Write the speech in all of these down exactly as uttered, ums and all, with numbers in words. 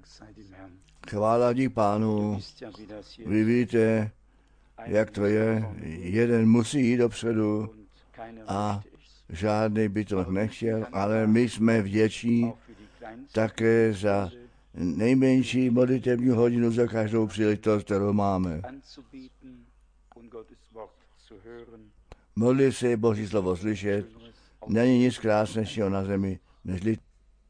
Chvála dík Pánu. Vy víte, jak to je. Jeden musí jít dopředu a žádný by to nechtěl, ale my jsme vděční také za nejmenší modlitební hodinu za každou příležitost, kterou máme. Modlit se Boží slovo slyšet, není nic krásnějšího na zemi, než lid.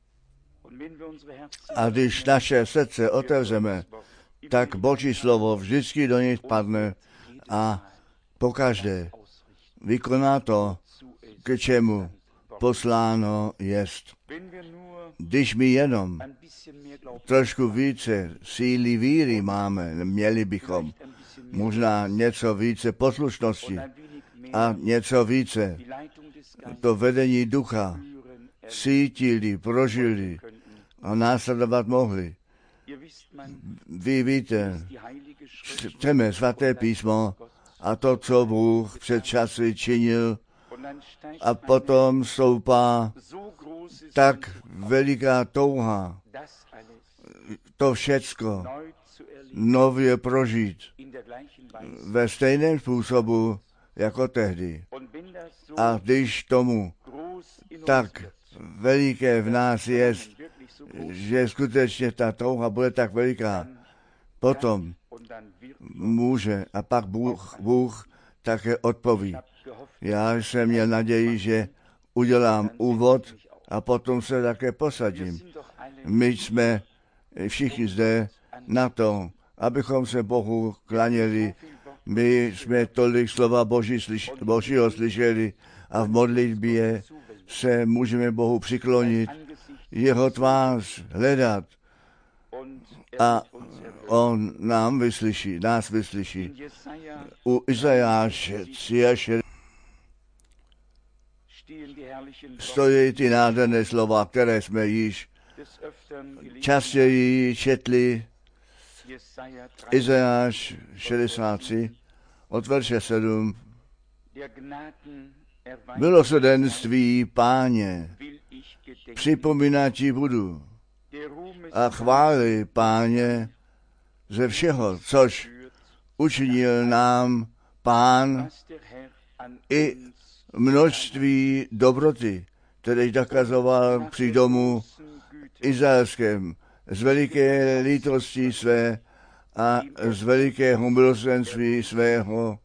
A když naše srdce otevřeme, tak Boží slovo vždycky do něj padne a pokaždé vykoná to, k čemu posláno jest. Když my jenom trošku více síly víry máme, měli bychom možná něco více poslušnosti a něco více to vedení ducha cítili, prožili a následovat mohli. Vy víte, čteme svaté písmo a to, co Bůh před časy činil, a potom stoupá tak veliká touha to všecko nově prožít ve stejném způsobu jako tehdy. A když tomu tak veliké v nás je, že skutečně ta touha bude tak veliká, potom může a pak Bůh, Bůh také odpoví. Já jsem měl naději, že udělám úvod a potom se také posadím. My jsme všichni zde na to, abychom se Bohu klaněli. My jsme tolik slova Boží, slyš, Božího slyšeli a v modlitbě se můžeme Bohu přiklonit, jeho tvář hledat a on nám vyslyší, nás vyslyší. U Izajáše třicet stojí ty nádherné slova, které jsme již častěji četli. Izajáš šedesát tři, od verše sedm. Milosrdenství Páně, připomínat ti budu a chvály Páně ze všeho, což učinil nám Pán i množství dobroty, které dokazoval při domu izraelském z veliké lítosti své a z velikého milosrdenství svého.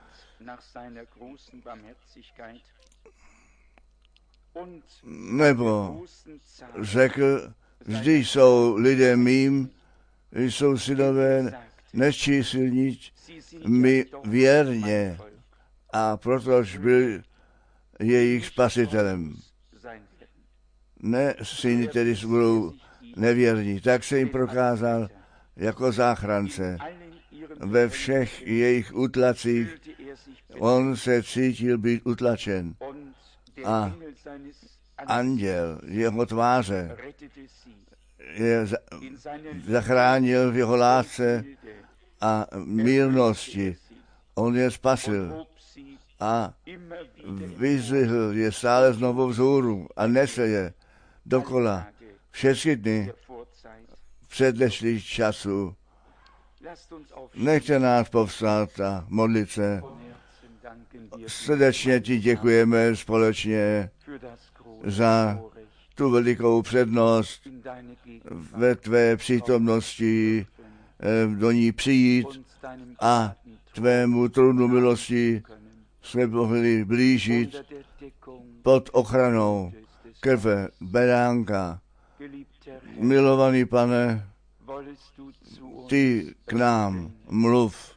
Nebo řekl, vždy jsou lidé mým, jsou synové nečísilní, my věrně, a protože byl jejich spasitelem. Ne, syny tedy budou nevěrní, tak se jim prokázal jako záchrance. Ve všech jejich utlacích on se cítil být utlačen a anděl jeho tváře je zachránil v jeho lásce a mírnosti. On je spasil a vyzvihl je stále znovu vzhůru a nese je dokola všechny dny předešlých časů. Nechte nás povstat a modlit se. Srdečně ti děkujeme společně za tu velikou přednost ve tvé přítomnosti do ní přijít a tvému trůnu milosti jsme mohli blížit pod ochranou krve beránka. Milovaný Pane, ty k nám mluv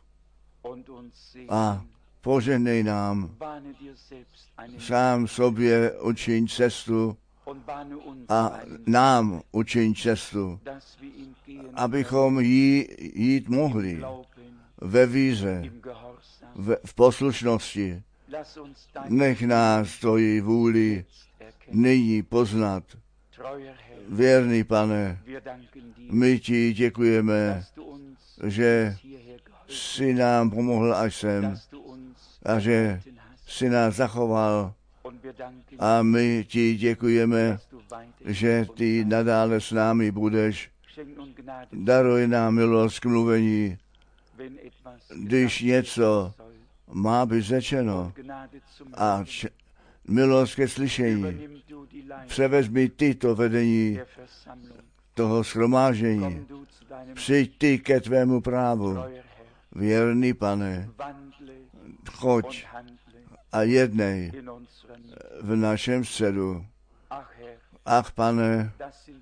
a požehnej nám. Sám sobě učiň cestu a nám učiň cestu, abychom jí jít mohli ve víře, v, v poslušnosti. Nech nás tvoji vůli nyní poznat. Věrný Pane, my ti děkujeme, že jsi nám pomohl až sem a že jsi nás zachoval a my ti děkujeme, že ty nadále s námi budeš Daruj nám milost k mluvení, když něco má být řečeno, a č- milost ke slyšení. Převezmi ty to vedení toho shromáždění. Přijď ty ke tvému právu. Věrný Pane, choď a jednej v našem středu. Ach, Pane,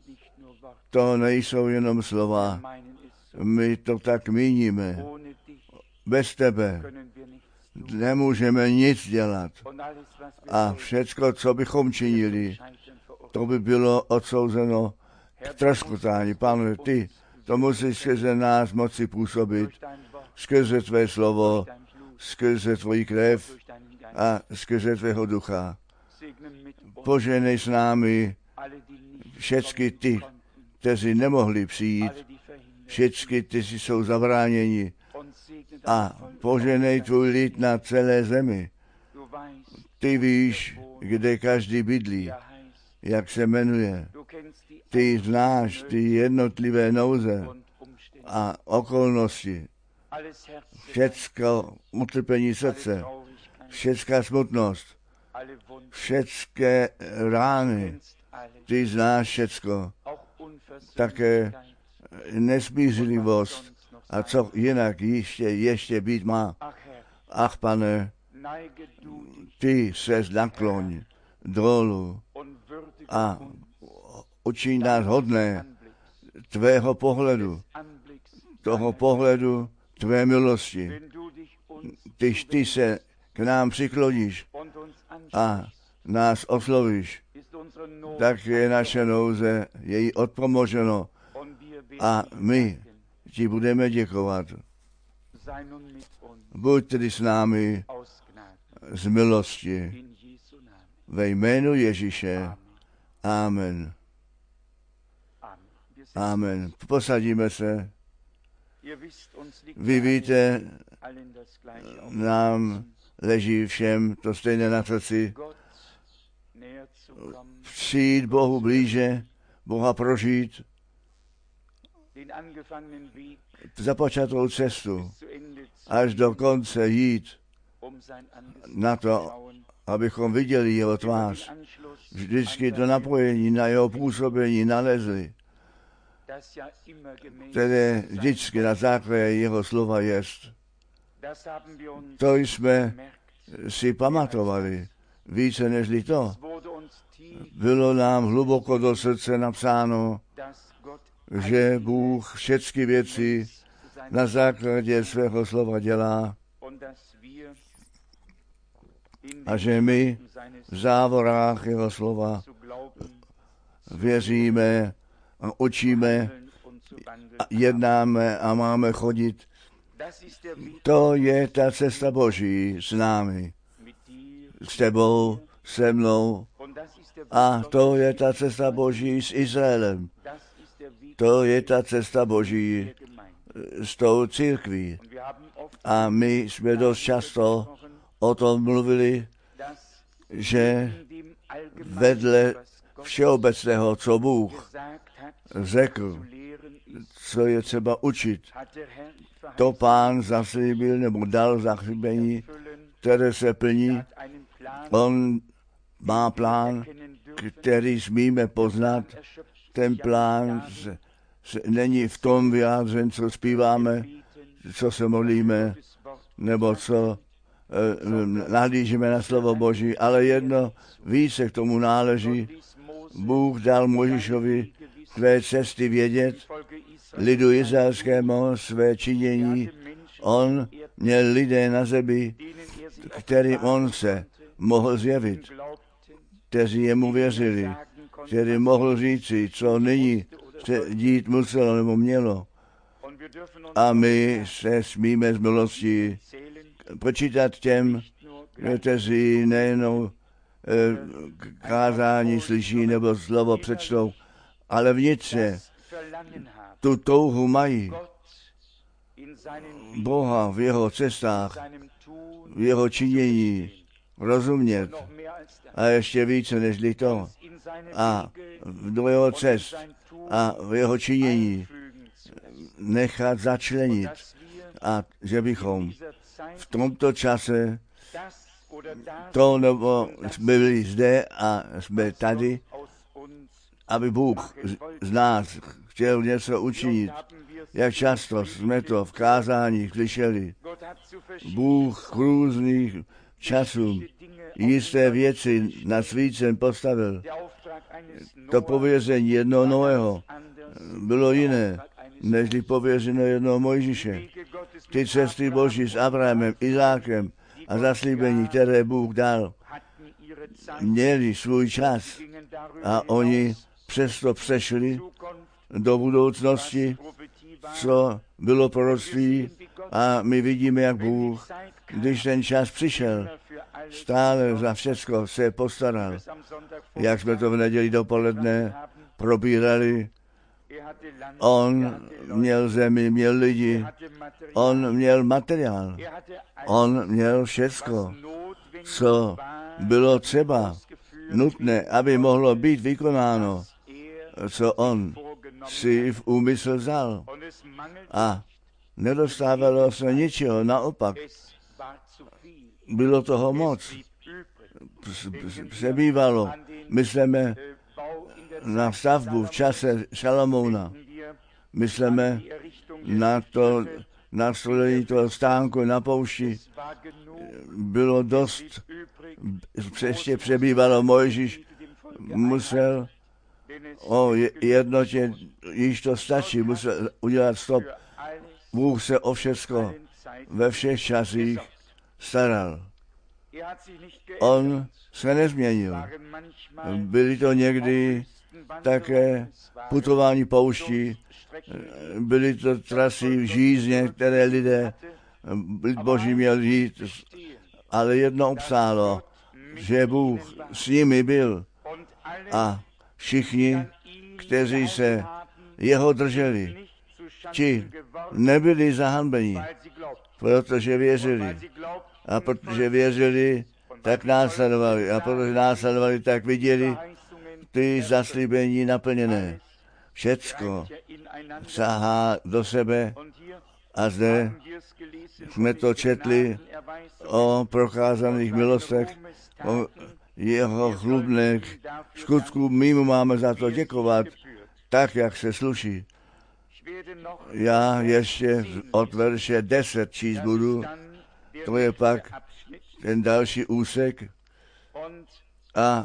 to nejsou jenom slova. My to tak míníme. Bez tebe nemůžeme nic dělat. A všecko, co bychom činili, to by bylo odsouzeno k troskotání. Pane, ty to musíš skrze nás moci působit, skrze tvé slovo, skrze tvoji krev a skrze tvého ducha. Poženej s námi všecky ty, kteří nemohli přijít, všecky ty si jsou zabráněni, a poženej tvůj lid na celé zemi. Ty víš, kde každý bydlí, jak se jmenuje. Ty znáš ty jednotlivé nouze a okolnosti. Všecko utrpení srdce, všecká smutnost, všecké rány. Ty znáš všecko. Také nesmířlivost a co jinak ještě, ještě být má. Ach, Pane, ty se nakloň dolů a učiň nás hodné tvého pohledu, toho pohledu tvé milosti. Když ty se k nám přikloníš a nás oslovíš, tak je naše nouze její odpomoženo a my ti budeme děkovat. Buď tedy s námi z milosti. Ve jménu Ježíše. Amen. Amen. Posadíme se. Vy víte, nám leží všem to stejné na srdci. Přijít Bohu blíže, Boha prožít, započatou cestu až do konce jít na to, abychom viděli jeho tvář. Vždycky to napojení na jeho působení nalezli, které vždycky na základě jeho slova jest. To jsme si pamatovali. Více nežli to. Bylo nám hluboko do srdce napsáno, že Bůh všechny věci na základě svého slova dělá a že my v závorách jeho slova věříme a učíme a jednáme a máme chodit. To je ta cesta Boží s námi, s tebou, se mnou, a to je ta cesta Boží s Izraelem. To je ta cesta Boží s tou církví. A my jsme dost často o tom mluvili, že vedle všeobecného, co Bůh řekl, co je třeba učit, to Pán zaslíbil nebo dal zaslíbení, které se plní. On má plán, který smíme poznat. Ten plán se, se, není v tom vyjádřen, co zpíváme, co se modlíme, nebo co eh, nahlížíme na slovo Boží, ale jedno více k tomu náleží. Bůh dal Mojžíšovi své cesty vědět, lidu izraelskému své činění. On měl lidé na zemi, kterým on se mohl zjevit, kteří jemu věřili, který mohl říci, co nyní se dít muselo nebo mělo. A my se smíme z milosti počítat těm, kteří nejenom kázání slyší nebo slovo přečtou, ale vnitřně tu touhu mají Boha v jeho cestách, v jeho činění rozumět. A ještě více nežli to. A do jeho cest a v jeho činění nechat začlenit. A že bychom v tomto čase to, nebo jsme byli zde a jsme tady, aby Bůh z nás chtěl něco učinit. Jak často jsme to v kázáních slyšeli. Bůh k různých časům jisté věci nad svícem postavil. To pověření jednoho Noého bylo jiné, nežli pověřeno jednoho Mojžíše. Ty cesty Boží s Abrahamem, Izákem a zaslíbení, které Bůh dal, měli svůj čas a oni přesto přešli do budoucnosti, co bylo proroctví, a my vidíme, jak Bůh, když ten čas přišel, stále za všecko se postaral. Jak jsme to v neděli dopoledne probírali, on měl zemi, měl lidi, on měl materiál, on měl všecko, co bylo třeba nutné, aby mohlo být vykonáno, co on si v úmysl vzal. A nedostávalo se ničeho, naopak. Bylo toho moc. Přebývalo. Myslíme na stavbu v čase Šalamouna. Myslíme na to nastolení toho stánku na poušti. Bylo dost. Ještě přebývalo. Mojžíš musel o jednotě, již to stačí, musel udělat stop. Bůh se o všecko ve všech časích staral. On se nezměnil. Byly to někdy také putování pouští, byly to trasy žízně, které lidé Boží měl jít, ale jedno obsálo, že Bůh s nimi byl a všichni, kteří se jeho drželi, ti nebyli zahanbeni, protože věřili. A protože věřili, tak následovali. A protože následovali, tak viděli ty zaslíbení naplněné. Všecko sahá do sebe. A zde jsme to četli o prokázaných milostech, o jeho chlubných skutků. My mu máme za to děkovat, tak, jak se sluší. Já ještě od verše deset číst budu, to je pak ten další úsek. A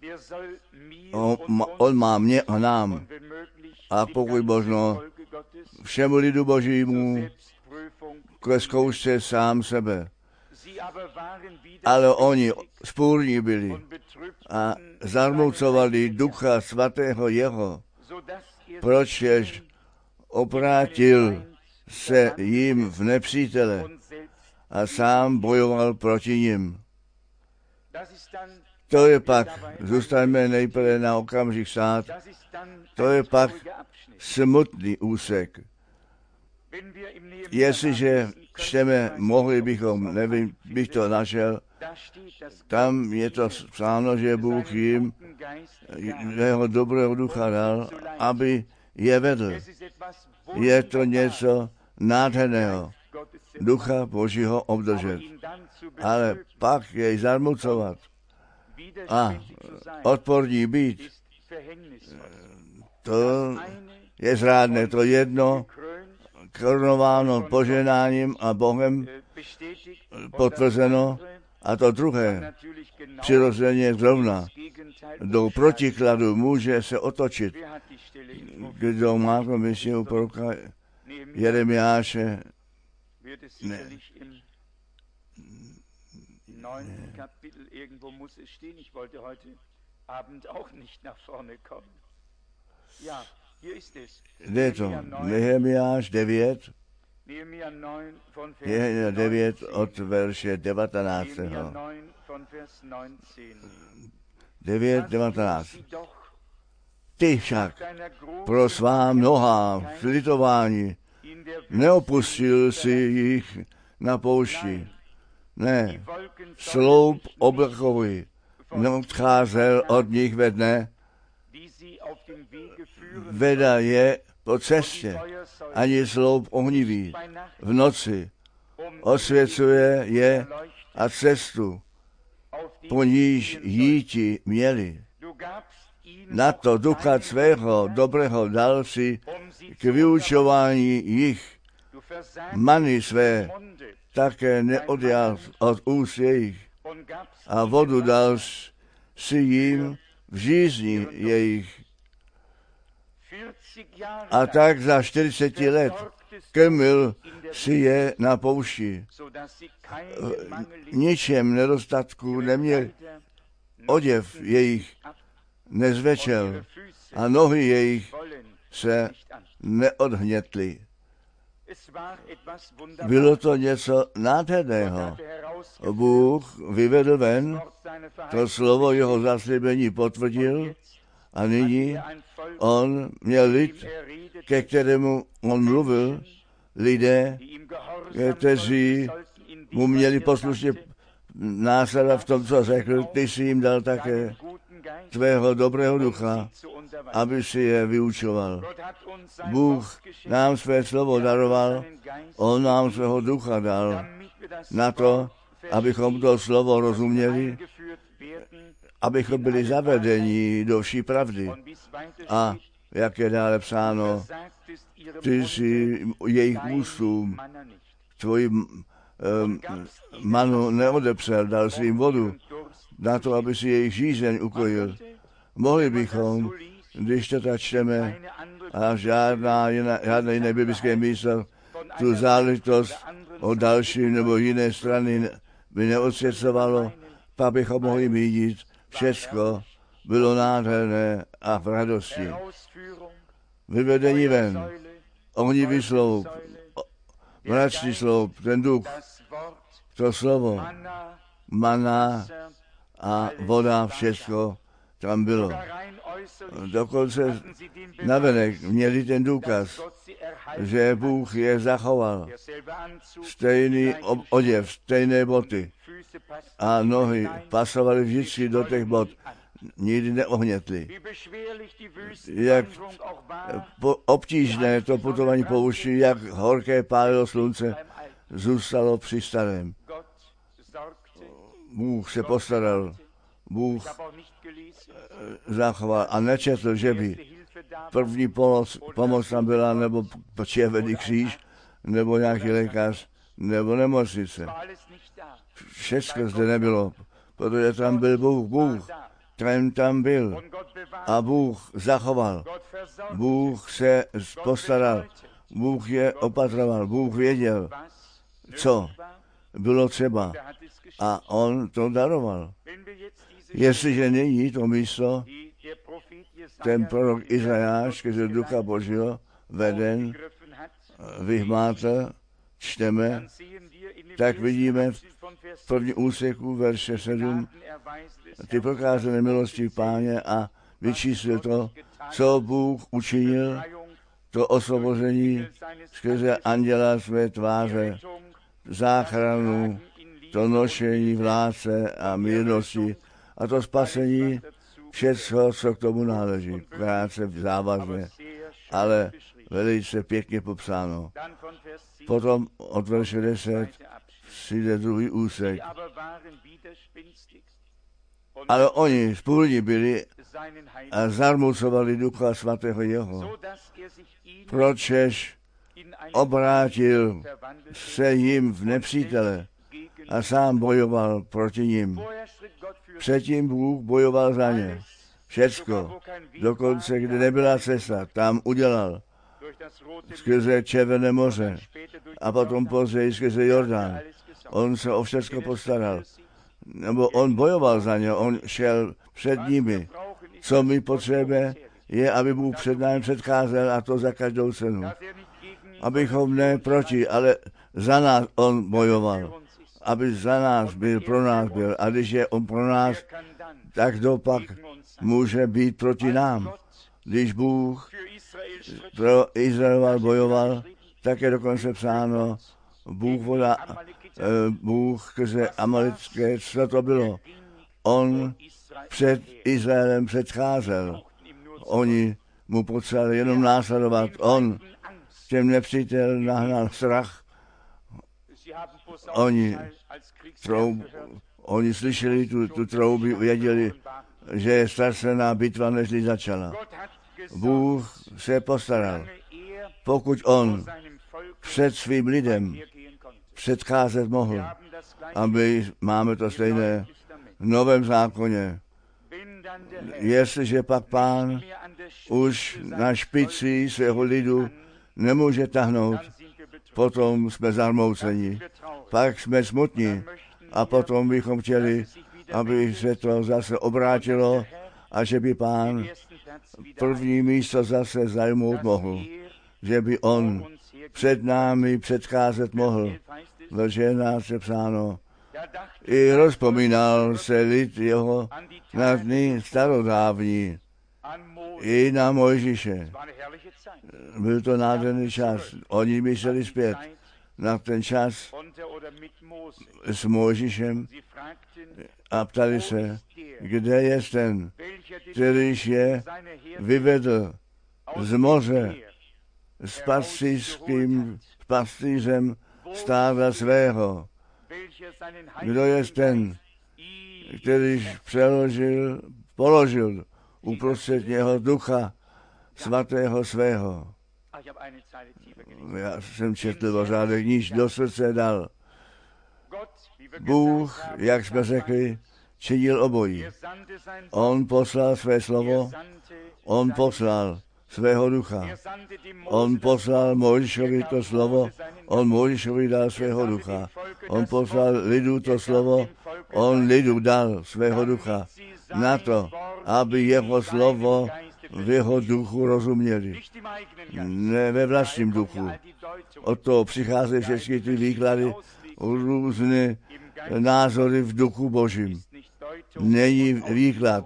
on, on má mě a nám. A pokud možno všemu lidu Božímu ke zkoušce sám sebe. Ale oni spůrní byli a zarmucovali Ducha Svatého jeho, proč jež obrátil se jim v nepřítele a sám bojoval proti nim. To je pak, zůstaňme nejprve na okamžik stát, to je pak smutný úsek. Jestliže čteme, mohli bychom, nevím, bych to našel, tam je to psáno, že Bůh jim jeho dobrého ducha dal, aby je vedl. Je to něco nádherného, ducha Božího obdržet. Ale pak jej zarmucovat a odporní být, to je zrádné. To jedno, korunováno poženáním a Bohem potvrzeno, a to druhé, přirozeně zrovna do protikladu může se otočit. Kdo má to myslím u proroka Jeremiáše, ne. Kde je to? Nehemiáš devět, je devět od verše devatenáctého. devět, devatenáct. Ty však pro svá mnohá slitování neopustil si jich na poušti. Ne, sloup oblakový neodcházel od nich ve dne, veda je po cestě, ani sloup ohnivý v noci osvěcuje je a cestu, po níž jíti měli. Na to ducha svého dobrého dal si k vyučování jich. Many své také neodjal od úst jejich a vodu dal si jim v žízni jejich. A tak za čtyřicet let krmil si je na poušti. Ničem nedostatku neměl, oděv jejich nezvečel a nohy jejich se neodhnětly. Bylo to něco nádherného. Bůh vyvedl ven, to slovo jeho zaslíbení potvrdil a nyní on měl lid, ke kterému on mluvil, lidé, kteří mu měli poslušně následovat v tom, co řekl, ty jsi jim dal také tvého dobrého ducha, aby si je vyučoval. Bůh nám své slovo daroval, on nám svého ducha dal na to, abychom to slovo rozuměli, abychom byli zavedeni do vší pravdy. A jak je dále psáno, ty jsi jejich ústům tvoji um, manu neodepřel, dal si jim vodu na to, aby si jejich žízeň ukojil. Mohli bychom, když to tak čteme, a žádná jiná, žádné jiné biblické místo, tu záležitost o další nebo jiné strany by neodsvěcovalo, pak bychom mohli vidět, všecko bylo nádherné a v radosti. Vyvedení ven, ohnivý sloup, mračný sloup, ten duch, to slovo, mana a voda, všecko tam bylo. Dokonce navenek měli ten důkaz, že Bůh je zachoval. Stejný oděv, stejné boty a nohy pasovaly vždycky do těch bot. Nikdy neohnětli. Jak obtížné to putování pouští, jak horké pálilo slunce, zůstalo při starém. Bůh se postaral, Bůh zachoval a nečetl, že by první pomoc, pomoc tam byla, nebo červený kříž, nebo nějaký lékař, nebo nemocnice. Všechno zde nebylo, protože tam byl Bůh, Bůh, ten tam byl a Bůh zachoval, Bůh se postaral, Bůh je opatroval, Bůh věděl, co bylo třeba a on to daroval. Jestliže není to místo, ten prorok Izajáš, který ducha Božího veden, vyhmátl, čteme, tak vidíme v první úseku verše sedm, ty prokázané milosti Páně a vyčíslil to, co Bůh učinil, to osvobození skrze anděla své tváře, záchranu, to nošení v lásce a mírnosti a to spasení všecko, co k tomu náleží. Krátce závazně, ale velice pěkně popsáno. Potom od verše deset přijde druhý úsek. Ale oni spůlní byli a zarmucovali Ducha Svatého jeho. Pročež obrátil se jim v nepřítele a sám bojoval proti nim. Předtím Bůh bojoval za ně. Všecko, dokonce kde nebyla cesta, tam udělal. Skrze Červené moře a potom později skrze Jordán. On se o všecko postaral. Nebo on bojoval za ně, on šel před nimi. Co my potřebujeme, je, aby Bůh před námi předcházel a to za každou cenu. Abychom ne proti, ale za nás on bojoval. Aby za nás byl, pro nás byl. A když je on pro nás, tak kdo pak může být proti nám? Když Bůh pro Izrael bojoval, tak je dokonce psáno, Bůh voda Bůh skrze Amalecké, co to bylo? On před Izraelem předcházel. Oni mu potřebovali jenom následovat. On těm nepřítel nahnal strach. Oni, troub, oni slyšeli tu, tu troubu, věděli, že je strašná bitva, než začala. Bůh se postaral. Pokud on před svým lidem předcházet mohl, aby máme to stejné v Novém zákoně. Jestliže pak Pán už na špici svého lidu nemůže tahnout, potom jsme zarmouceni, pak jsme smutní a potom bychom chtěli, aby se to zase obrátilo a že by Pán první místo zase zajmout mohl, že by on před námi předcházet mohl. V ženách je psáno, i rozpomínal se lid jeho na dny starodávní, i na Mojžíše. Byl to nádherný čas. Oni mysleli zpět na ten čas s Mojžíšem a ptali se, kde je ten, kterýž je vyvedl z moře s pastýřským pastýřem stáda svého. Kdo je ten, kterýž přeložil, položil uprostřed něho ducha svatého svého. Já jsem četl pořádek, níž do srdce dal. Bůh, jak jsme řekli, činil obojí. On poslal své slovo, on poslal svého ducha. On poslal Mojžíšovi to slovo, on Mojžíšovi dal svého ducha. On poslal lidu to slovo, on lidu dal svého ducha. Na to, aby jeho slovo v jeho duchu rozuměli. Ne ve vlastním duchu. Od toho přicházejí všechny ty výklady, různé názory v duchu Božím. Není výklad,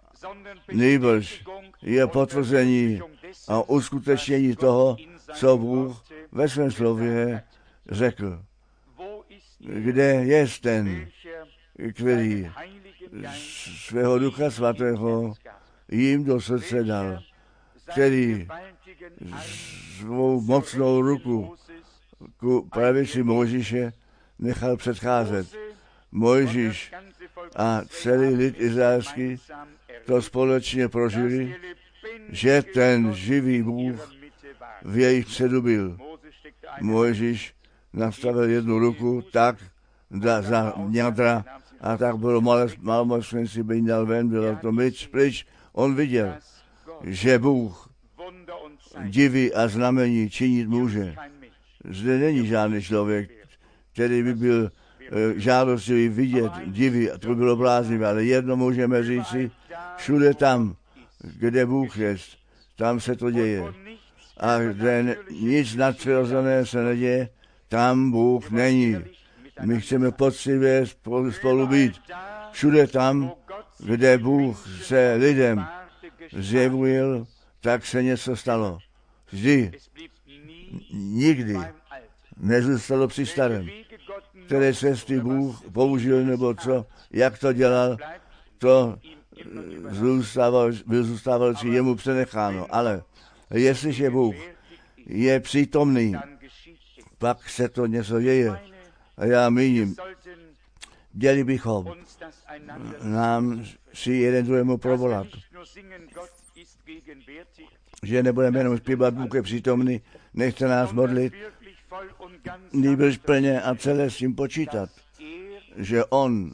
nýbrž je potvrzení a uskutečnění toho, co Bůh ve svém slově řekl. Kde je ten, který svého ducha svatého jim do srdce dal, který svou mocnou ruku ku pravici Mojžíše nechal předcházet. Mojžíš a celý lid izraelský to společně prožili, že ten živý Bůh v jejich středu byl. Mojžíš nastavil jednu ruku tak da, za ňadra a tak bylo malomocněnci by dal ven, bylo to myč, pryč. On viděl, že Bůh divy a znamení činit může. Zde není žádný člověk, který by byl e, žádostivý vidět divy, to by bylo bláznivé, ale jedno můžeme říci, všude tam, kde Bůh je, tam se to děje. A kde nic nadpřirozené se neděje, tam Bůh není. My chceme poctivě spolu být. Všude tam, kde Bůh se lidem zjevil, tak se něco stalo. Vždy, nikdy nezůstalo při starém. Které cesty Bůh použil, nebo co, jak to dělal, to zůstával, zůstával si jemu přenecháno. Ale jestliže Bůh je přítomný, pak se to něco děje. A já míním, měli bychom nám si jeden druhému provolat, že nebudeme jenom zpívat, Bůh je přítomný, nechce nás modlit, nýbrž plně a celé s tím počítat, že on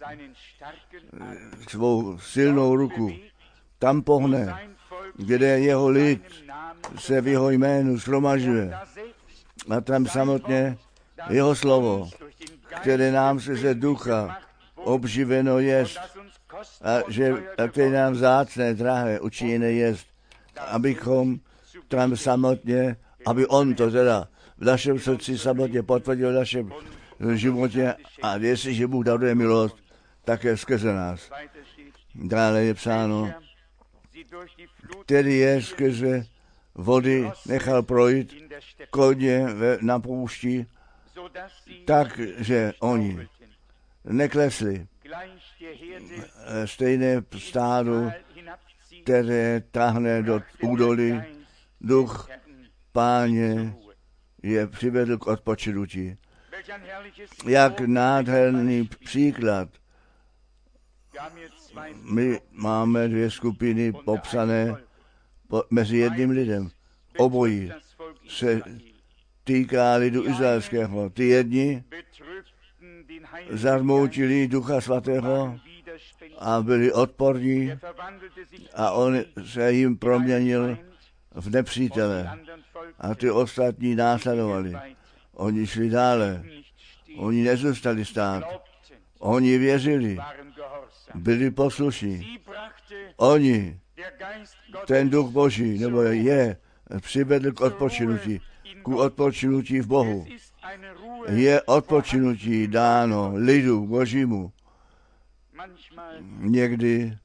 svou silnou ruku tam pohne, kde jeho lid se v jeho jménu shromažďuje. A tam samotně jeho slovo, které nám se ze ducha obživeno jest, a, že, a které nám vzácné, drahé, učiněné jest, abychom tam samotně, aby on to teda v našem srdci samotně potvrdil v našem životě a jestliže Bůh daruje milost, také skrze nás. Dále je psáno, který je skrze vody nechal projít koně na poušti, tak, že oni neklesli. Stejné stádo, které tahne do údolí, duch Páně je přivedl k odpočinutí. Jak nádherný příklad. My máme dvě skupiny popsané mezi jedním lidem. Obojí se týká lidu izraelského. Ty jedni zarmoutili Ducha Svatého a byli odporní a on se jim proměnil v nepřítele. A ty ostatní následovali. Oni šli dále. Oni nezůstali stát. Oni věřili. Byli poslušní. Oni, ten Duch Boží, nebo je, přivedl k odpočinutí. K odpočinutí v Bohu. Je odpočinutí dáno lidu Božímu. Někdy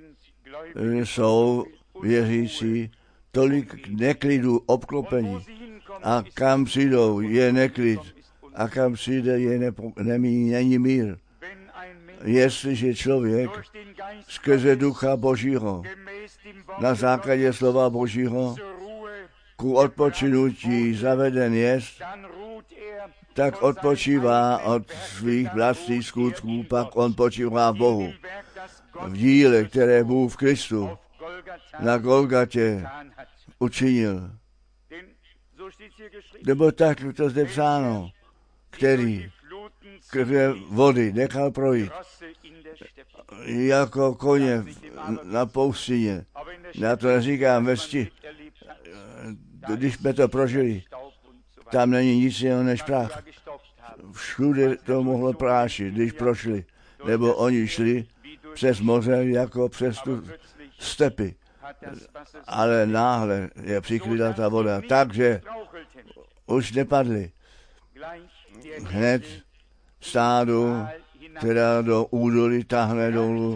jsou věřící tolik neklidu obklopení. A kam přijdou, je neklid. A kam přijde, je nepo, nemí, není mír. Jestliže člověk skrze Ducha Božího, na základě slova Božího, ku odpočinutí zaveden jest, tak odpočívá od svých vlastních skutků, pak on počívá v Bohu. V díle, které Bůh v Kristu na Golgatě učinil. Nebo tak to zde psáno, který krve vody nechal projít jako koně na poustině. Já to neříkám ve sti. Když jsme to prožili, tam není nic jiného než prach. Všude to mohlo prášit, když prošli. Nebo oni šli přes moře jako přes tu stepy. Ale náhle je přikryla ta voda, takže už nepadli. Hned stádu, která do údolí tahne dolů.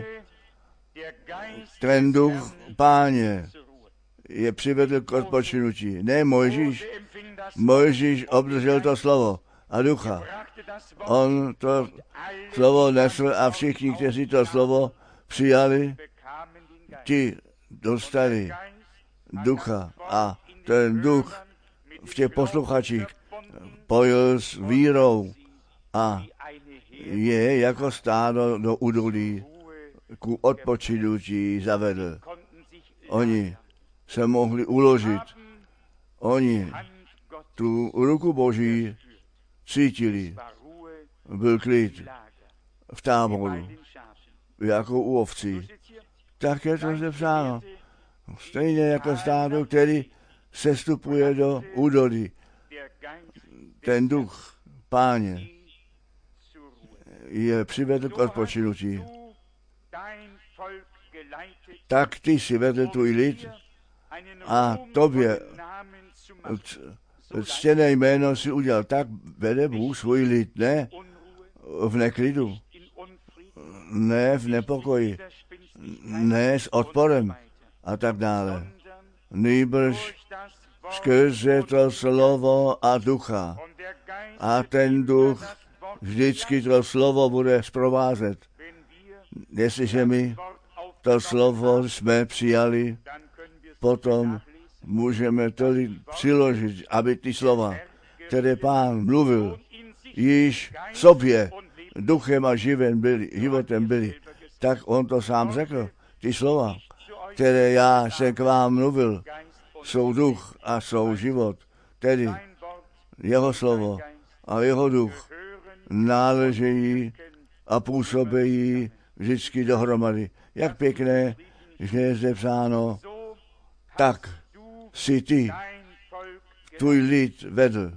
Ten Duch Páně je přivedl k odpočinutí. Ne Mojžíš. Mojžíš obdržel to slovo a ducha. On to slovo nesl a všichni, kteří to slovo přijali, ti dostali ducha a ten duch v těch posluchačích pojil s vírou a je jako stádo do údolí ku odpočinutí zavedl. Oni se mohli uložit. Oni tu ruku Boží cítili. Byl klid v táboru, jako u ovcí. Tak je to zde psáno. Stejně jako stádo, který sestupuje do údolí. Ten duch Páně je přivedl k odpočinutí. Tak ty si vedl tvůj lid a tobě ctěné jméno si udělal. Tak vede Bůh svůj lid, ne v neklidu, ne v nepokoji, ne s odporem a tak dále. Nýbrž skrze to slovo a ducha. A ten duch vždycky to slovo bude zprovázet. Jestliže my to slovo jsme přijali, potom můžeme tolik přiložit, aby ty slova, které Pán mluvil, již v sobě duchem a živem byli, životem byli. Tak on to sám řekl. Ty slova, které já jsem k vám mluvil, jsou duch a jsou život. Tedy jeho slovo a jeho duch náležejí a působí vždycky dohromady. Jak pěkné, že je zde psáno, tak si ty tvůj lid vedl.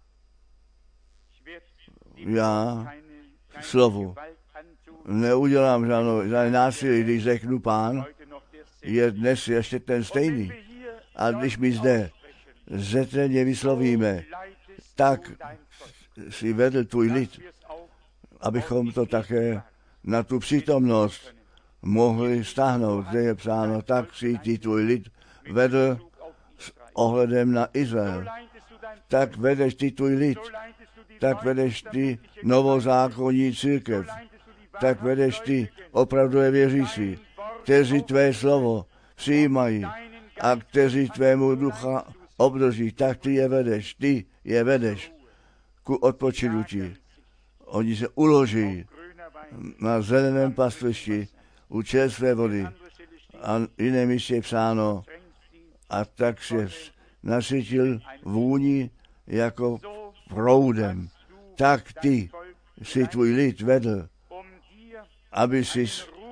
Já slovu neudělám žádnou, žádný násilí, když řeknu Pán, je dnes ještě ten stejný. A když my zde zetrně vyslovíme, tak si vedl tvůj lid, abychom to také na tu přítomnost mohli stáhnout, kde je psáno, tak si ty tvůj lid vedl s ohledem na Izrael. Tak vedeš ty tvůj lid, tak vedeš ty novozákonní církev, tak vedeš ty opravdové věřící, kteří tvé slovo přijímají a kteří tvému ducha obdrží, tak ty je vedeš, ty je vedeš ku odpočinutí. Oni se uloží na zeleném pastvišti u čerstvé vody a jiné místě je psáno a tak se nasytil vůni jako proudem. Tak ty si tvůj lid vedl, aby si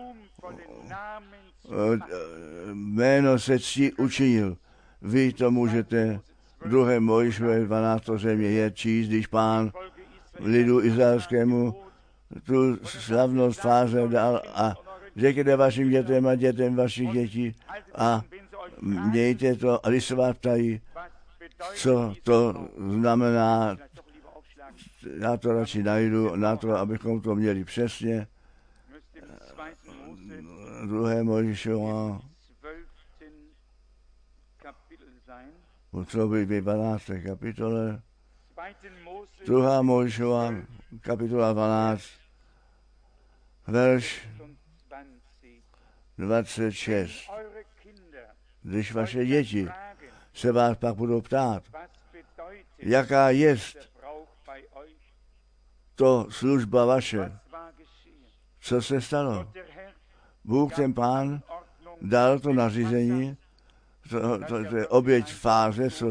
jméno se ctí učinil. Vy to můžete v druhé Mojžíšové dvanácté země je číst, když Pán lidu izraelskému tu slavnost fáze dal a řekněte vašim dětem a dětem vašich dětí a mějte to a listovat tady, co to znamená. Já to radši najdu na to, abychom to měli přesně. Druhé Mojžíšova, potřebuji být dvanácté kapitole. Druhá Mojžíšova, kapitola dvanáct, verš dvacet šest. Když vaše děti se vás pak budou ptát, jaká jest to služba vaše, co se stalo? Bůh, ten Pán, dal to nařízení, to, to, to je oběť fáze, co,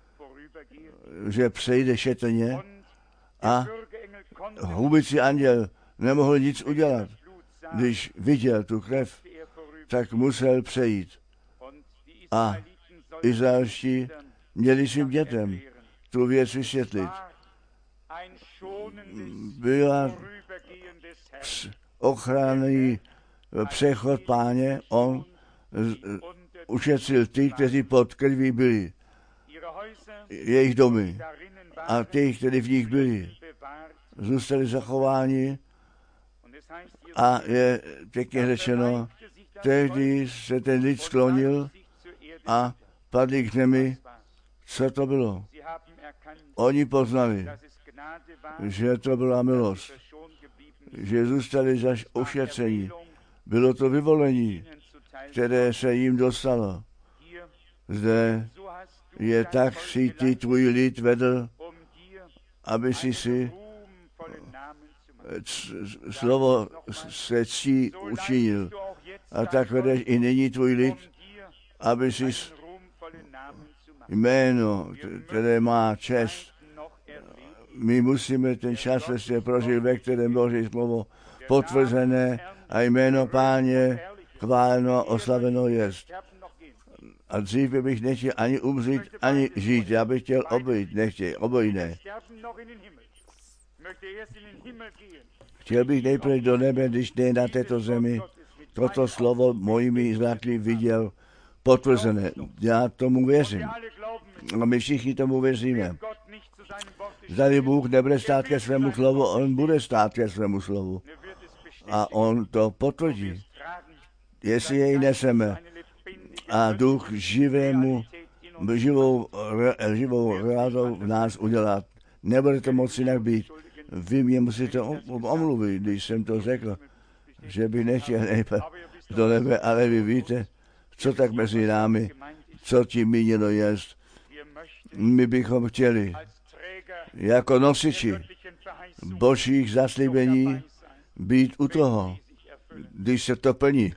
že přejde šetrně a hubicí anděl nemohl nic udělat. Když viděl tu krev, tak musel přejít. A izraelští měli svým dětem tu věc vysvětlit. Byla ochranný přechod Páně, on ušetřil ty, kteří pod krví byli, jejich domy a ty, kteří v nich byli, zůstali zachováni a je pěkně řečeno, tehdy se ten lid sklonil a padli k zemi. Co to bylo? Oni poznali, že to byla milost, že zůstali zaž ušetření. Bylo to vyvolení, které se jim dostalo. Zde je tak si ty tvůj lid vedl, aby si si slovo se ctí učinil. A tak vedeš i nyní tvůj lid, aby si jméno, které má čest. My musíme ten čas vlastně prožít, ve kterém Boží slovo potvrzené a jméno Páně chváleno a oslaveno jest. A dřív bych nechtěl ani umřít, ani žít. Já bych chtěl obejít, nechtěl, obojí ne. Chtěl bych nejprve do nebe, když ne na této zemi, toto slovo mojimi zraky viděl potvrzené. Já tomu věřím. A my všichni tomu věříme. Zdali Bůh nebude stát ke svému slovu, on bude stát ke svému slovu. A on to potvrdí. Jestli jej neseme a duch živému, živou, živou rádou v nás udělat, nebude to moci jinak být. Vy mě musíte omluvit, když jsem to řekl, že by nechtěl nejprve do nebe, ale vy víte, co tak mezi námi, co tím míněno jest. My bychom chtěli jako nosiči božích zaslíbení být u toho, když se to plní.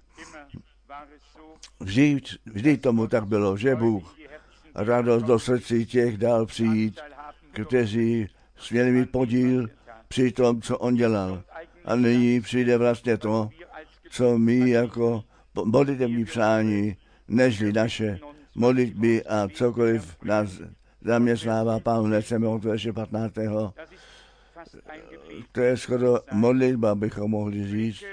Vždy, vždy tomu tak bylo, že Bůh radost do srdcí těch dal přijít, kteří směli mít podíl při tom, co on dělal. A nyní přijde vlastně to, co my jako modlitební přání, nežli naše modlitby a cokoliv nás zaměstnává. Pán nechceme od verše patnáctého To je skoro modlitba, bychom mohli říct.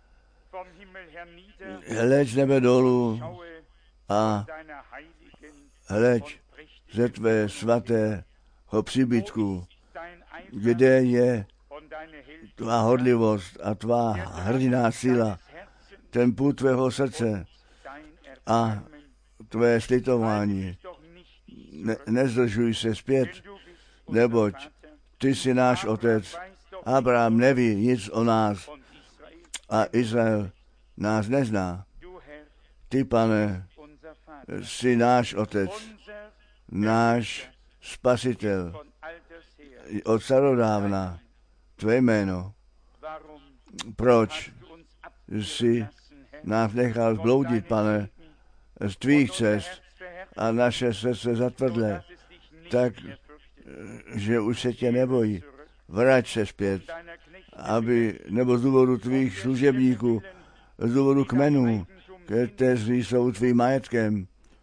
Hleď z nebe dolů a hleď ze tvé svatého příbytku, kde je tvá hodlivost a tvá hrdiná síla, ten půd tvého srdce a tvé slitování. Ne, nezdržuj se zpět, neboť ty jsi náš otec. Abraham neví nic o nás a Izrael nás nezná. Ty, Pane, jsi náš otec, náš spasitel od starodávna. Tvé jméno. Proč jsi nás nechal zbloudit, Pane, z tvých cest a naše srdce zatvrdlé, tak, že už se tě nebojí. Vrať se zpět, aby, nebo z důvodu tvých služebníků, z důvodu kmenů, kteří jsou tvým majetkem.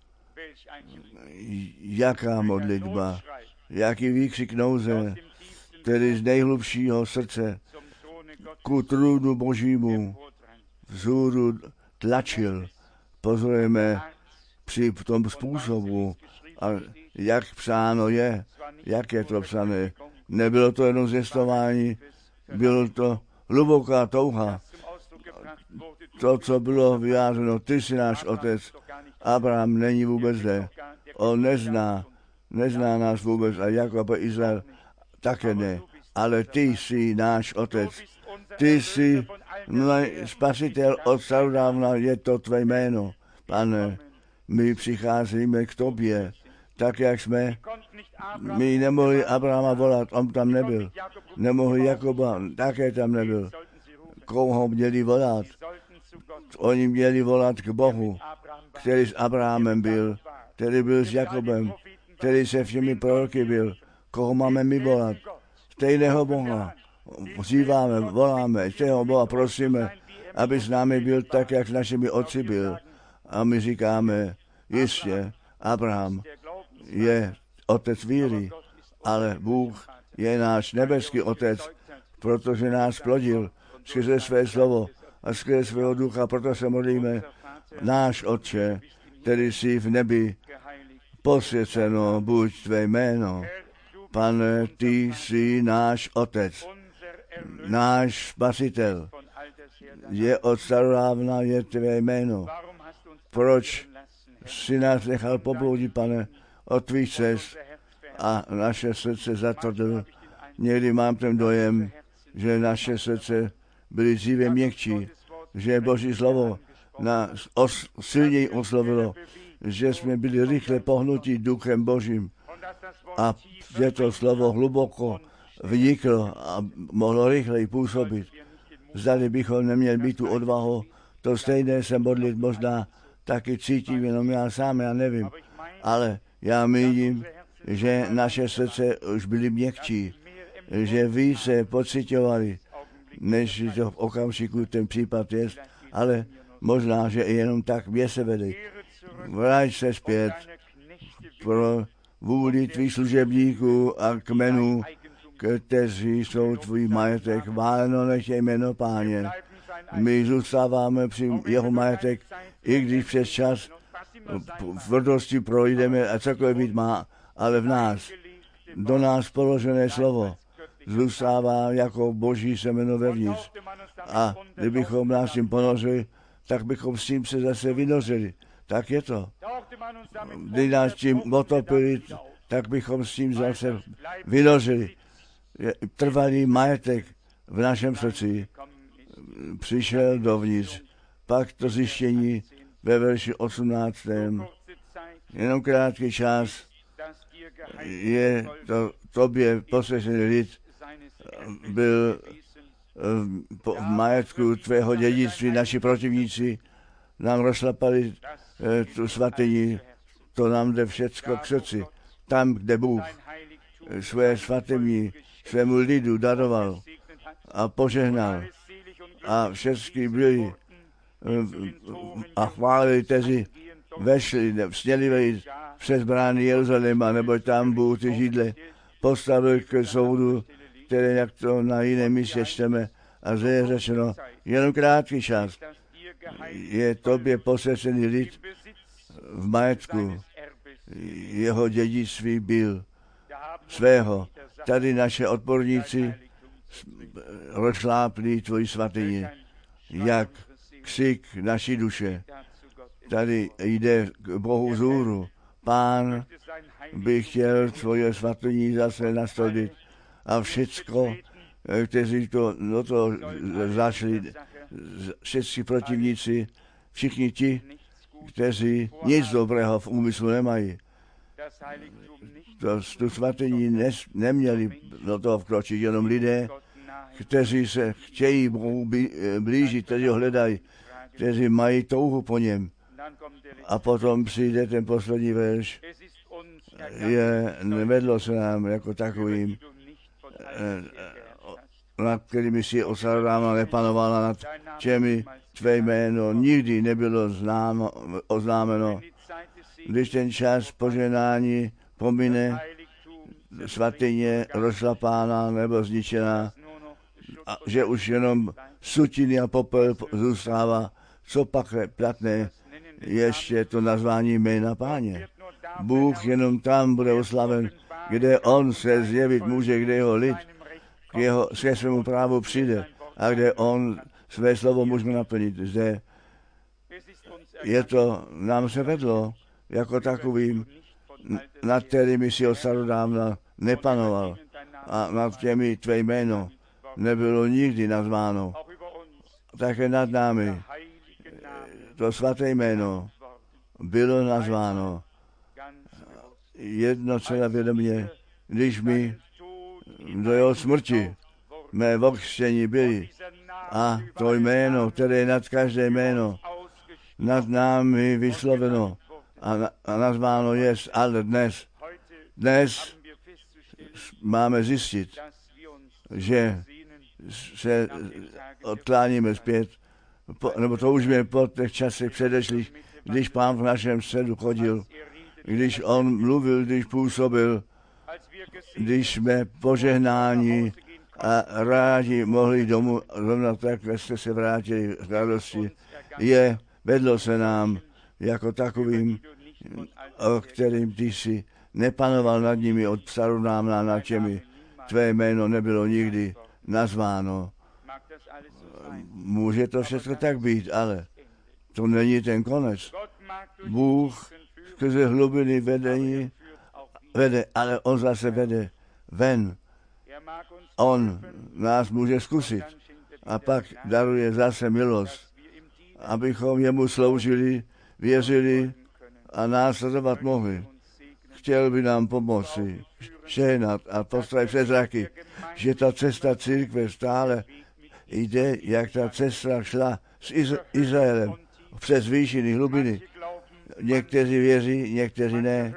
Jaká modlitba, jaký výkřik nouze, který z nejhlubšího srdce ku trůnu Božímu vzhůru tlačil. Pozorujeme při tom způsobu, a jak psáno je, jak je to psané. Nebylo to jenom zvěstování, bylo to hluboká touha. To, co bylo vyjádřeno, ty jsi náš otec. Abraham není vůbec zde. On nezná, nezná nás vůbec a Jakob a Izrael také ne. Ale ty jsi náš otec. Ty jsi můj spasitel od starodávna, je to tvé jméno. Pane, my přicházíme k tobě, tak jak jsme. My nemohli Abrahama volat, on tam nebyl. Nemohli Jakoba, také tam nebyl. Koho měli volat? Oni měli volat k Bohu, který s Abrahamem byl, který byl s Jakobem, který se všemi proroky byl. Koho máme my volat? Stejného Boha. Vzýváme, voláme, stejného Boha prosíme, aby s námi byl tak, jak s našimi otci byl. A my říkáme, jistě, Abraham je otec víry, ale Bůh je náš nebeský otec, protože nás plodil skrze své slovo a skrze svého ducha, proto se modlíme, náš Otče, který jsi v nebi, posvěceno buď tvé jméno. Pane, ty jsi náš otec, náš spasitel. Je od starodávna je tvé jméno. Proč jsi nás nechal pobloudit, Pane, od tvých cest a naše srdce zatvrdl? Někdy mám ten dojem, že naše srdce byly dříve měkčí, že Boží slovo nás os, silněji oslovilo, že jsme byli rychle pohnutí duchem Božím a že to slovo hluboko vniklo a mohlo rychleji působit. Zdali bychom neměli být tu odvahu, to stejné se modlit možná taky cítím, jenom já sám, já nevím, ale já míním, že naše srdce už byly měkčí, že více pociťovali, než to v okamžiku ten případ je, ale možná, že i jenom tak mě se vedej. Vrať se zpět pro vůli tvých služebníků a kmenů, kteří jsou tvůj majetek. Váleno nech je jméno Páně. My zůstáváme při jeho majetek, i když přes čas v tvrdosti projdeme a cokoliv být má, ale v nás, do nás položené slovo, zůstává jako boží semeno vevnitř. A kdybychom nás tím ponořili, tak bychom s tím se zase vynořili. Tak je to. Když nás tím otopili, tak bychom s tím zase vynořili. Trvalý majetek v našem srdci přišel dovnitř. Pak to zjištění ve verši osmnáctém Jenom krátký čas je to tobě posvěcený lid byl v majetku tvého dědictví. Naši protivníci nám rozšlapali tu svatyni, to nám jde všecko k srdci. Tam, kde Bůh své svatyni svému lidu daroval a požehnal a všechny byli a chválili, kteří vešli, směli vejít přes brány Jeruzaléma, nebo tam Bůh ty židle postavil k soudu, které jak to na jiném místě čteme, a zde je řečeno, jenom krátký čas je tobě posvěcený lid v majetku, jeho dědictví byl svého. Tady naše odporníci rozšlápli tvoji svatyni, jak ksik naší duše. Tady jde k Bohu vzhůru. Pán by chtěl svoje svatyni zase nastolit a všecko, kteří to, no to začali, všetci protivníci, všichni ti, kteří nic dobrého v úmyslu nemají. To, tu svatyni ne, neměli do toho vkročit jenom lidé, kteří se chtějí Bohu blížit, kteří ho hledají, kteří mají touhu po něm. A potom přijde ten poslední verš, je, nevedlo se nám jako takovým, nad kterými si osadáma nepanovala, nad čemi tvé jméno nikdy nebylo známo, oznámeno. Když ten čas poženání pomine, svatyně rozšlapána nebo zničená, a že už jenom sutiny a popel zůstává, co pak je platné, ještě to nazvání jména Páně. Bůh jenom tam bude oslaven, kde on se zjevit může, kde jeho lid k jeho, ke svému právu přijde a kde on své slovo může naplnit. Zde je to, nám se vedlo jako takovým, nad kterými si od starodávna nepanoval a nad těmi tvé jméno nebylo nikdy nazváno. Také nad námi to svaté jméno bylo nazváno jedno celé vědomě, když my do jeho smrti mé vokřtění byli a to jméno, které je nad každé jméno, nad námi vysloveno a, na, a nazváno je, ale dnes, dnes máme zjistit, že se odkláníme zpět, po, nebo to už mě po těch časech předešlých, když Pán v našem středu chodil, když on mluvil, když působil, když jsme požehnáni a rádi mohli domů, zrovna tak jste se vrátili v radosti, je, vedlo se nám jako takovým, o kterým ty si nepanoval nad nimi od starodávna, nad čemi tvé jméno nebylo nikdy nazváno. Může to všechno tak být, ale to není ten konec. Bůh skrze hlubiny vedení vede, ale on zase vede ven. On nás může zkusit a pak daruje zase milost, abychom jemu sloužili, věřili a následovat mohli. Chtěl by nám pomoci, žehnat a postavit před zraky, že ta cesta církve stále jde, jak ta cesta šla s Iz- Izraelem přes výšiny, hlubiny. Někteří věří, někteří ne.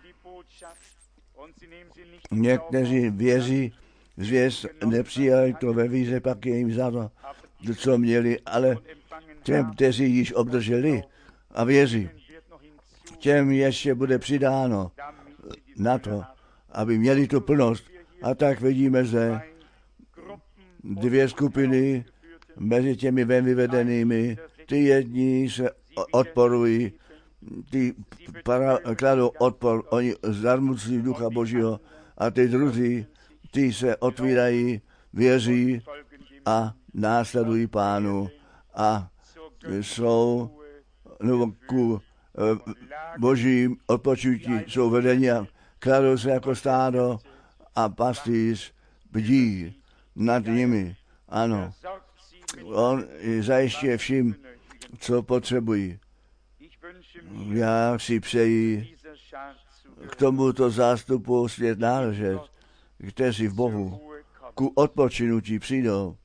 Někteří věří, zvěst nepřijali to ve víře, pak je jim za to, co měli, ale těm, kteří již obdrželi a věří, těm ještě bude přidáno na to, aby měli tu plnost. A tak vidíme zde dvě skupiny mezi těmi ven vyvedenými. Ty jedni se odporují, ty para, kladou odpor, oni zarmucují ducha Božího a ty druzí, ty se otvírají, věří a následují Pánu a jsou nebo ku Božím odpočutí, jsou vedení a kladou se jako stádo a pastýř bdí nad nimi. Ano, on zajišťuje vším, co potřebují. Já si přeji k tomuto zástupu svět náležet, kteří v Bohu ku odpočinutí přijdou,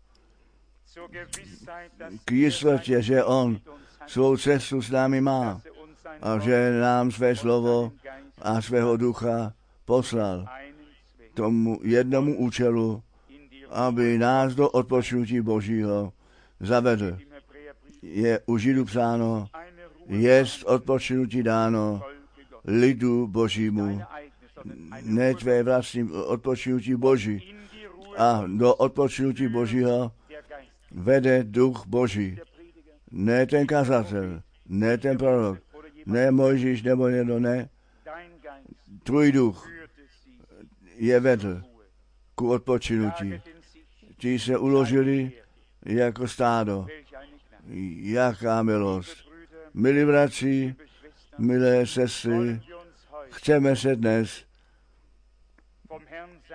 k jistotě, že on svou cestu s námi má a že nám své slovo a svého ducha poslal tomu jednomu účelu, aby nás do odpočinutí Božího zavedl. Je u Židů psáno, jest odpočinutí dáno lidu Božímu, ne tvé vlastní odpočinutí Boží. A do odpočinutí Božího vede duch Boží. Ne ten kazatel, ne ten prorok, ne Mojžíš nebo někdo, ne. Tvůj duch je vedl ku odpočinutí. Ti se uložili jako stádo. Jaká milost. Milí bratři, milé sestry, chceme se dnes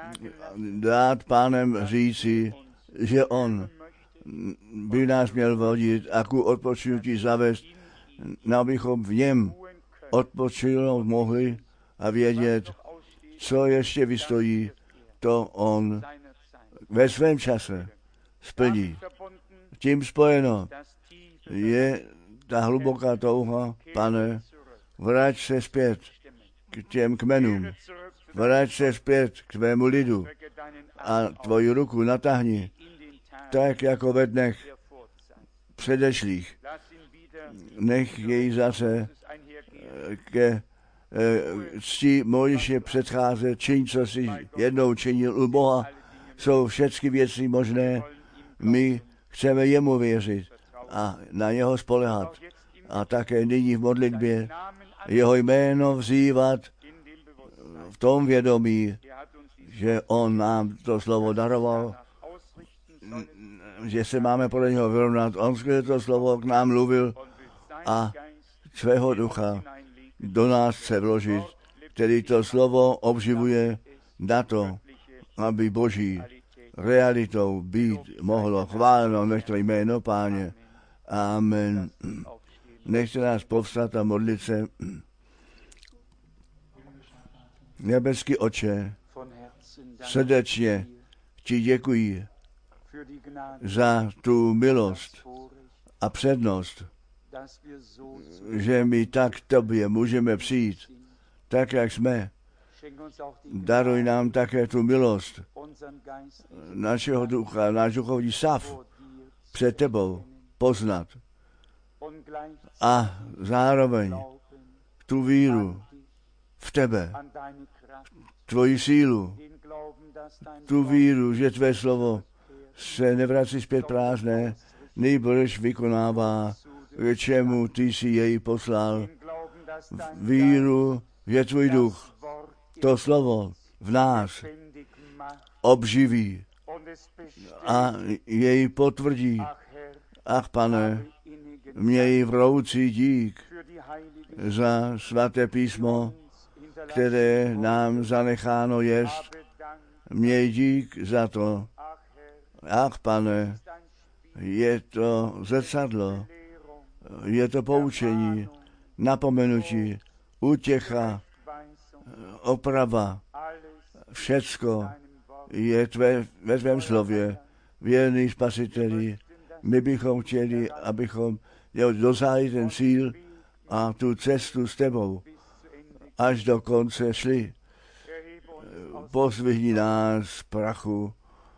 dát Pánem říci, že on by nás měl vodit a ku odpočinutí zavést, abychom v něm odpočinout mohli a vědět, co ještě vystojí, to on ve svém čase splní. Tím spojeno je ta hluboká touha, Pane, vrať se zpět k těm kmenům, vrať se zpět k tvému lidu a tvoji ruku natáhni, tak jako ve dnech předešlých. Nech jej zase ke cti Mojžíše předcházet, čiň, co jsi jednou činil u Boha. Jsou všechny věci možné, my chceme jemu věřit a na něho spolehat. A také nyní v modlitbě jeho jméno vzývat v tom vědomí, že on nám to slovo daroval, že se máme podle něho vyrovnat. On skrze to slovo k nám mluvil a svého ducha do nás chce vložit, který to slovo obživuje na to, aby Boží realitou být mohlo. Chváleno nech to jméno, Páně. Amen. Nechte nás povstat a modlit se. Nebeský Otče, srdečně ti děkuji za tu milost a přednost, že my tak k tobě můžeme přijít, tak jak jsme. Daruj nám také tu milost našeho ducha, náš duchovní stav před tebou poznat a zároveň tu víru v tebe, tvoji sílu, tu víru, že tvé slovo se nevrací zpět prázdné, nejbrž vykonává, k čemu ty jsi jej poslal. Víru, že tvůj duch to slovo v nás obživí a jej potvrdí. Ach, Pane, měj vroucí dík za svaté písmo, které nám zanecháno jest. Měj dík za to. Ach, Pane, je to zrcadlo, je to poučení, napomenutí, útěcha, oprava, všecko je tvé, ve tvém slově, věrný Spasiteli. My bychom chtěli, abychom dosáhli ten cíl a tu cestu s tebou až do konce šli. Pozvihni nás z prachu.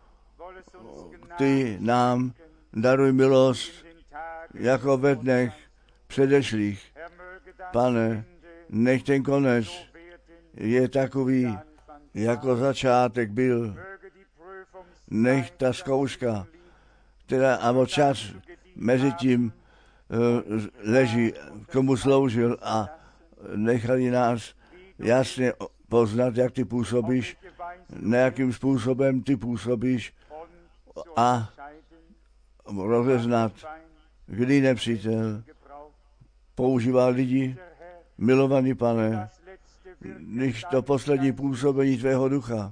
Ty nám daruj milost, jako ve dnech předešlých. Pane, nech ten konec je takový, jako začátek byl. Nech ta zkouška, teda a čas mezi tím uh, leží, komu sloužil a nechali nás jasně poznat, jak ty působíš, na jakým způsobem ty působíš a rozeznat, kdy nepřítel používá lidi. Milovaný Pane, když to poslední působení tvého ducha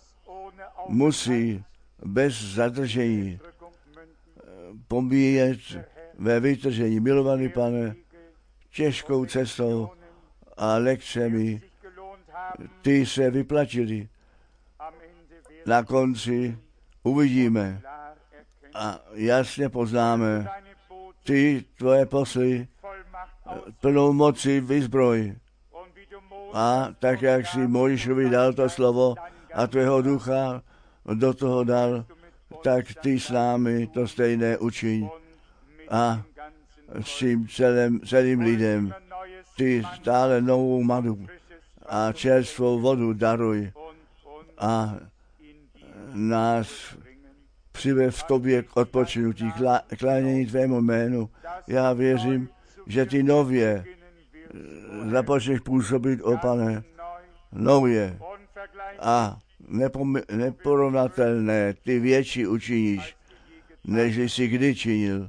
musí bez zadržení pomíjet ve vytržení. Milovaný Pane, těžkou cestou a lekcemi ty se vyplatili. Na konci uvidíme a jasně poznáme ty tvoje posly plnou moci vyzbroj. A tak, jak si Mojžíšovi dal to slovo a tvého ducha do toho dal, tak ty s námi to stejné učiň. A s tím celým, celým lidem ty stále novou madu a čerstvou vodu daruj a nás přiveď v tobě k odpočinutí, klánění tvému jménu. Já věřím, že ty nově započneš působit, o Pane, nově a nepom- neporovnatelné, ty větší učiníš, než jsi kdy činil.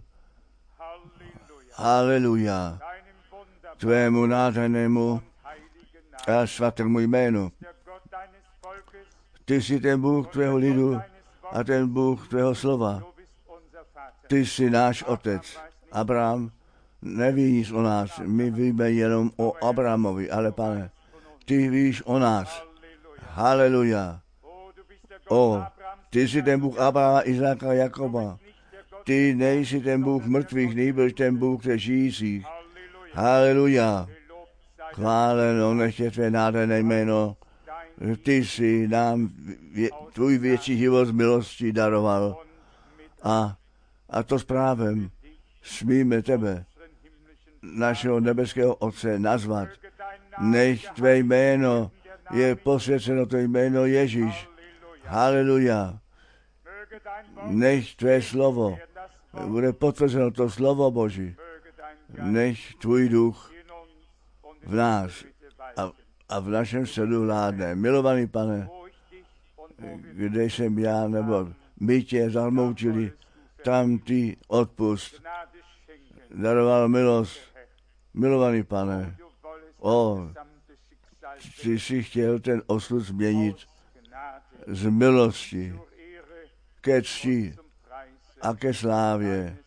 Haleluja. Tvému nádhernému a svatému jménu. Ty jsi ten Bůh tvého lidu a ten Bůh tvého slova. Ty jsi náš otec. Abraham neví nic o nás, my víme jenom o Abrahamovi, ale Pane, ty víš o nás. Haleluja. O, ty jsi ten Bůh Abrahama, Izáka a Jakoba. Ty nejsi ten Bůh mrtvých, nejbrž ten Bůh těch žijících. Haleluja. Chváleno, nech je tvé nádherné jméno. Ty jsi nám vě, tvůj větší život z milosti daroval. A, a to s právem smíme tebe, našeho nebeského Otce, nazvat. Nech tvé jméno je posvěceno, to jméno Ježíš. Haleluja. Nech tvé slovo bude potvrzeno, to slovo Boží. Nech tvůj duch v nás a, a v našem středu vládne. Milovaný Pane, kde jsem já, nebo my tě zarmoutili, tam ty odpust. Daroval milost. Milovaný Pane, o, ty jsi chtěl ten osud změnit z milosti ke cti a ke slávě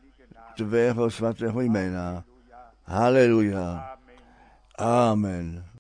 tvého svatého jména. Haleluja. Amen.